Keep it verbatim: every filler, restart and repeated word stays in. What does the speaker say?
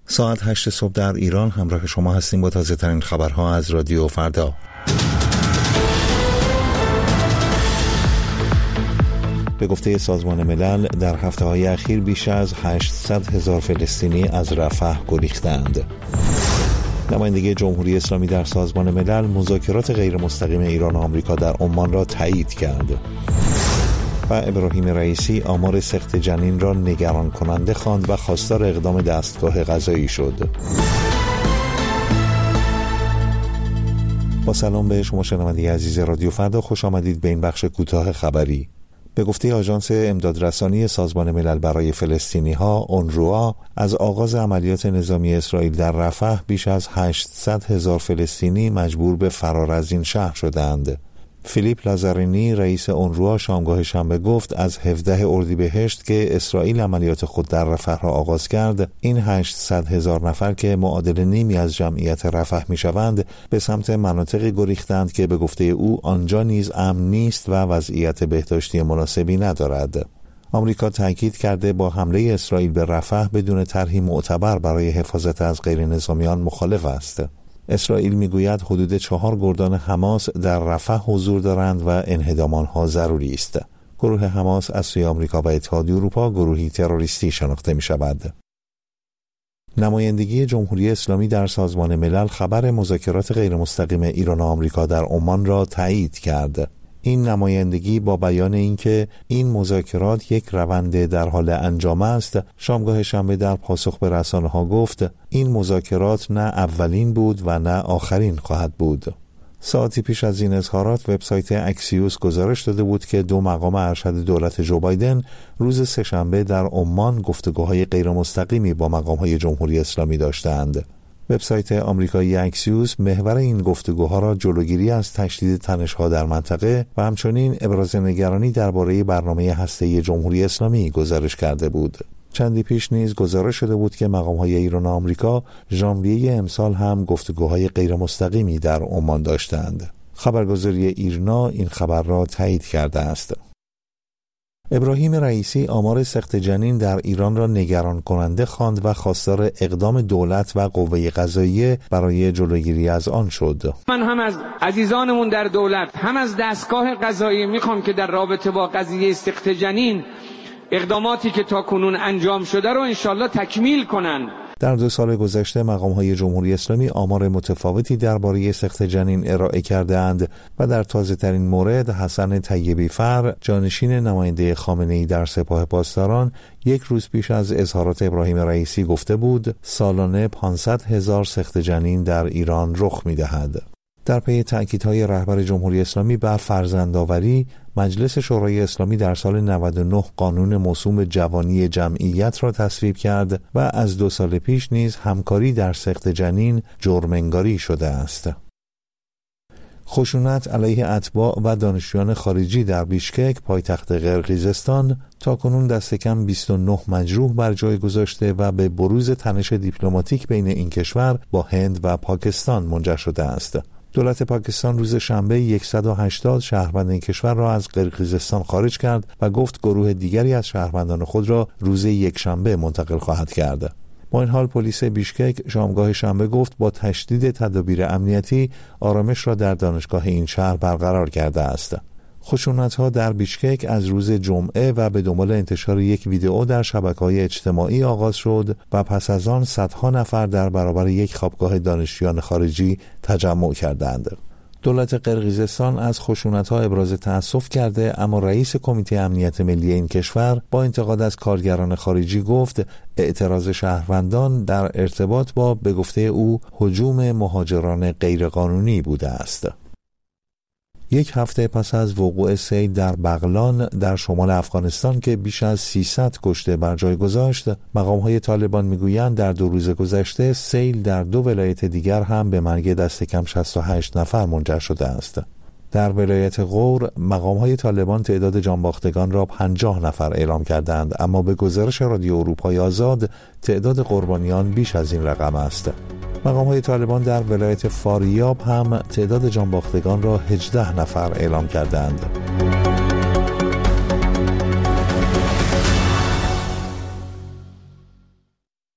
ساعت هشت صبح در ایران همراه شما هستیم با تازه ترین خبرها از رادیو فردا. به گفته سازمان ملل در هفته‌های اخیر بیش از هشتصد هزار فلسطینی از رفح گریختند. نمایندگی جمهوری اسلامی در سازمان ملل مذاکرات غیر مستقیم ایران و آمریکا در عمان را تایید کرد. و ابراهیم رئیسی آمار سقط جنین را نگران کننده خواند و خواستار اقدام دستگاه قضایی شد. با سلام به شما شنونده عزیز رادیو فردا، خوش آمدید به این بخش کوتاه خبری. به گفته آژانس امدادرسانی سازمان ملل برای فلسطینی‌ها اونروا، از آغاز عملیات نظامی اسرائیل در رفح بیش از هشتصد هزار فلسطینی مجبور به فرار از این شهر شدند. فیلیپ لازارینی رئیس اونروا شامگاه شنبه گفت از هفدهم اردیبهشت که اسرائیل عملیات خود در رفح را آغاز کرد، این هشتصد هزار نفر که معادل نیمی از جمعیت رفح میشوند به سمت مناطقی گریختند که به گفته او آنجا نیز امن نیست و وضعیت بهداشتی مناسبی ندارد. آمریکا تاکید کرده با حمله اسرائیل به رفح بدون طرحی معتبر برای حفاظت از غیر نظامیان مخالف است. اسرائیل میگوید حدود چهار گردان حماس در رفح حضور دارند و انهدام آنها ضروری است. گروه حماس از سوی آمریکا و اتحادیه اروپا گروهی تروریستی شناخته می شود. نمایندگی جمهوری اسلامی در سازمان ملل خبر مذاکرات غیر مستقیم ایران و آمریکا در عمان را تایید کرد. این نمایندگی با بیان اینکه این مذاکرات یک روند در حال انجام است، شامگاه شنبه در پاسخ به رسانه‌ها گفت این مذاکرات نه اولین بود و نه آخرین خواهد بود. ساعتی پیش از این اظهارات وبسایت اکسیوس گزارش داده بود که دو مقام ارشد دولت جو بایدن روز سه‌شنبه در عمان گفتگوهای غیر مستقیمی با مقام‌های جمهوری اسلامی داشتند. وبسایت آمریکایی اکسیوس محور این گفتگوها را جلوگیری از تشدید تنش‌ها در منطقه و همچنین ابراز نگرانی درباره برنامه هسته‌ای جمهوری اسلامی گزارش کرده بود. چندی پیش نیز گزارش شده بود که مقام‌های ایران و آمریکا ژانویه امسال هم گفتگوهای غیر مستقیمی در عمان داشتند. خبرگزاری ایرنا این خبر را تایید کرده است. ابراهیم رئیسی آمار سقط جنین در ایران را نگران کننده خواند و خواستار اقدام دولت و قوه قضاییه برای جلوگیری از آن شد. من هم از عزیزانمون در دولت هم از دستگاه قضایی میخوام که در رابطه با قضیه سقط جنین اقداماتی که تا کنون انجام شده رو انشالله تکمیل کنن. در دو سال گذشته مقام‌های جمهوری اسلامی آمار متفاوتی درباره سقط جنین ارائه کرده‌اند و در تازه‌ترین مورد حسن طیبی فر، جانشین نماینده خامنه‌ای در سپاه پاسداران، یک روز پیش از اظهارات ابراهیم رئیسی گفته بود سالانه پانصد هزار سقط جنین در ایران رخ می‌دهد. در پی تأکیدهای رهبر جمهوری اسلامی بر فرزندآوری، مجلس شورای اسلامی در سال نود و نه قانون موسوم به جوانی جمعیت را تصویب کرد و از دو سال پیش نیز همکاری در سقط جنین جرم‌انگاری شده است. خشونت علیه اتباع و دانشجویان خارجی در بیشکک پایتخت قرقیزستان تاکنون دست کم بیست و نه مجروح بر جای گذاشته و به بروز تنش دیپلماتیک بین این کشور با هند و پاکستان منجر شده است. دولت پاکستان روز شنبه صد و هشتاد شهروند این کشور را از قرقیزستان خارج کرد و گفت گروه دیگری از شهروندان خود را روز یکشنبه منتقل خواهد کرد. با این حال پلیس بیشکک شامگاه شنبه گفت با تشدید تدابیر امنیتی آرامش را در دانشگاه این شهر برقرار کرده است. خشونت‌ها در بیشکک از روز جمعه و به دنبال انتشار یک ویدئو در شبکه‌های اجتماعی آغاز شد و پس از آن صدها نفر در برابر یک خوابگاه دانشجویان خارجی تجمع کردند. دولت قرقیزستان از خشونت‌ها ابراز تأسف کرده، اما رئیس کمیته امنیت ملی این کشور با انتقاد از کارگران خارجی گفت اعتراض شهروندان در ارتباط با به گفته او هجوم مهاجران غیرقانونی بوده است. یک هفته پس از وقوع سیل در بغلان در شمال افغانستان که بیش از سیصد کشته بر جای گذاشت، مقام‌های طالبان میگویند در دو روز گذشته سیل در دو ولایت دیگر هم به مرگ دست کم شصت و هشت نفر منجر شده است. در ولایت غور مقام‌های طالبان تعداد جانباختگان را پنجاه نفر اعلام کردند، اما به گزارش رادیو اروپای آزاد تعداد قربانیان بیش از این رقم است. مقام‌های طالبان در ولایت فاریاب هم تعداد جانباختگان را هجده نفر اعلام کردند.